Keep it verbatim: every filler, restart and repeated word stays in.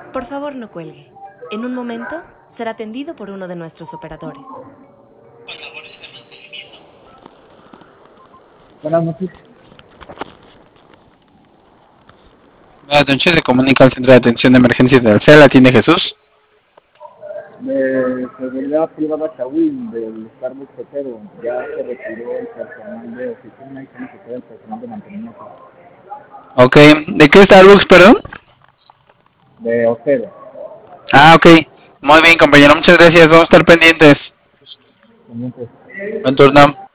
Por favor, no cuelgue. En un momento será atendido por uno de nuestros operadores. Con labores de mantenimiento. Buenas noches. Buenas noches, se comunica al Centro de Atención de Emergencias de Alcea, ¿la tiene Jesús? De seguridad privada Chawin del Starbucks Cotero. Ya se retiró el personal de oficina y tiene que quedar el personal de mantenimiento. Ok, ¿de qué Starbucks, perdón? De Otero. Ah, ok. Muy bien, compañero, muchas gracias, vamos a estar pendientes. Pendientes. Buen turno.